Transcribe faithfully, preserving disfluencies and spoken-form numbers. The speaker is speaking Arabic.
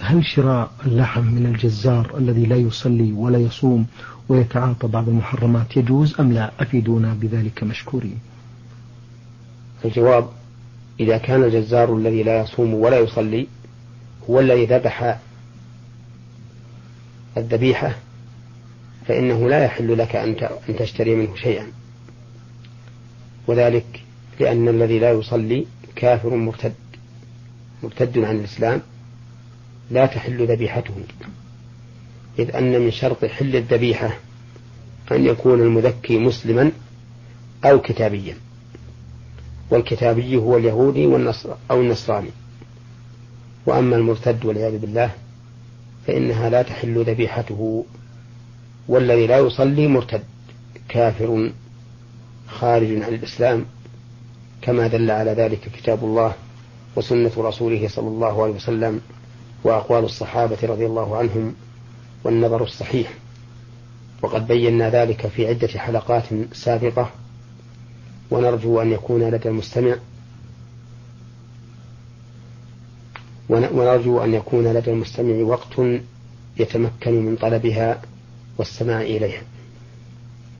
هل شراء اللحم من الجزار الذي لا يصلي ولا يصوم ويتعاطى بعض المحرمات يجوز أم لا؟ أفيدونا بذلك مشكورين. الجواب: إذا كان الجزار الذي لا يصوم ولا يصلي هو الذي ذبح الذبيحة فإنه لا يحل لك أن تشتري منه شيئا، وذلك لأن الذي لا يصلي كافر مرتد مرتد عن الإسلام لا تحل ذبيحته، إذ أن من شرط حل الذبيحة أن يكون المذكي مسلما أو كتابيا، والكتابي هو اليهودي أو النصراني، وأما المرتد والعياذ بالله فإنها لا تحل ذبيحته. والذي لا يصلي مرتد كافر خارج عن الإسلام، كما دل على ذلك كتاب الله وسنة رسوله صلى الله عليه وسلم وأقوال الصحابة رضي الله عنهم والنظر الصحيح، وقد بينا ذلك في عدة حلقات سابقة، ونرجو أن يكون لدى المستمع ونرجو أن يكون لدى المستمع وقت يتمكن من طلبها والسماع إليها.